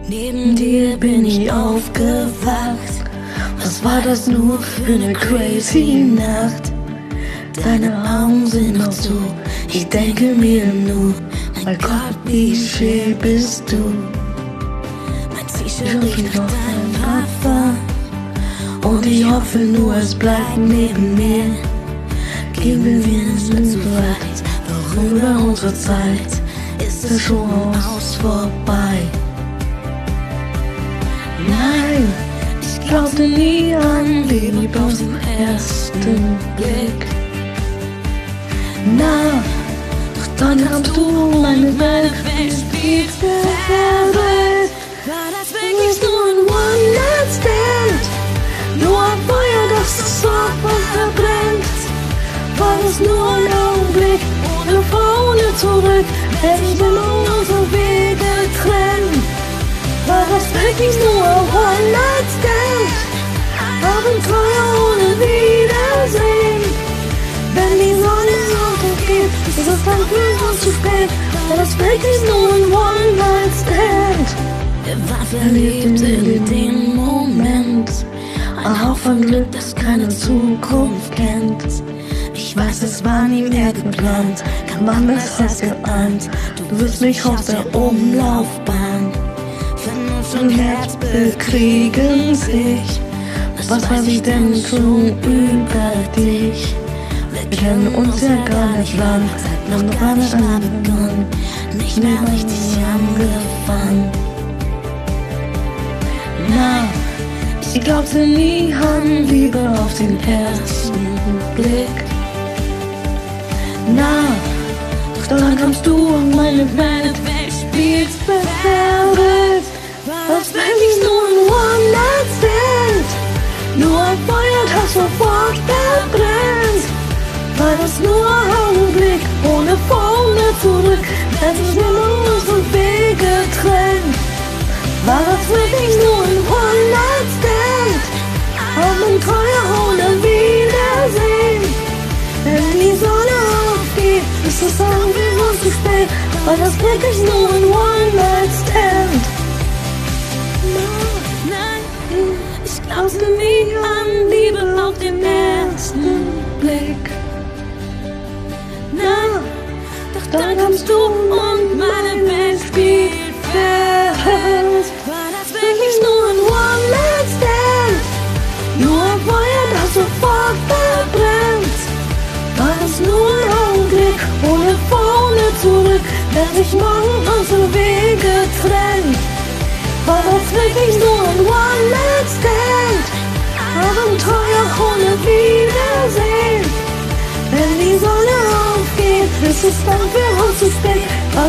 Neben dir bin ich aufgewacht. Was war das nur für eine crazy Nacht? Deine Augen sind noch zu, ich denke mir nur, mein Gott, wie schön bist du. Mein T-Shirt riecht nach deinem Parfum und ich hoffe nur, es bleibt neben mir. Gehen wir nicht zu weit, worüber unsere Zeit ist es schon aus vorbei. Nein, ich glaubte nie an Liebe auf den ersten Blick. Na, doch dann kamst du und meine Welt spielt verwirrt. War das wirklich nur ein One-Night-Stand? Nur ein Feuer, das das sofort verbrennt? War das nur ein Augenblick, ohne vor, ohne zurück? Hätte ich immer unsere Wege trennen? War das wirklich nur ein One-Night-Stand? Abenteuer ohne Wiedersehen. Wenn die Sonne untergeht, ist es dann für uns zu spät. War das wirklich nur ein One-Night-Stand? Wir waren verliebt in den Moment, ein Haufen Glück, das keine Zukunft kennt. Ich weiß, es war nie mehr geplant, kann man besser als geahnt. Du wirst mich aus der Umlaufbahn. Vernunft und Herz bekriegen sich. Was weiß ich denn schon über dich? Wir kennen uns ja gar nicht lang, seit noch gar nicht angefangen, nicht mehr richtig angefangen. Na, ich glaubte nie an Liebe auf den ersten Blick. Na, doch dann kamst du und meine Welt spielt verwirrt. War das wirklich nur ein One-Night-Stand? Nur ein Feuer, das sofort verbrennt? War das nur ein Augenblick, ohne vor, ohne zurück? Wenn sich immer unsere Wege trennen? War das wirklich nur ein One-Night-Stand? Abenteuer ohne Wiedersehen. Wenn die Sonne aufgeht, ist es dann für uns zu spät. War das wirklich nur ein One-Night-Stand? Nein, ich glaubte nie an Liebe auf den ersten Blick. Na, doch dann kamst du und meine Welt spielt verwirrt. War das wirklich nur ein One-Night-Stand? Nur ein Feuer, das sofort verbrennt? War das nur ein Augenblick, ohne vor, ohne zurück? Wenn sich morgen unsere Wege trennen? War das wirklich nur ein One-Night-Stand? Abenteuer ohne Wiedersehen. Wenn die Sonne aufgeht, ist es dann für uns zu spät. War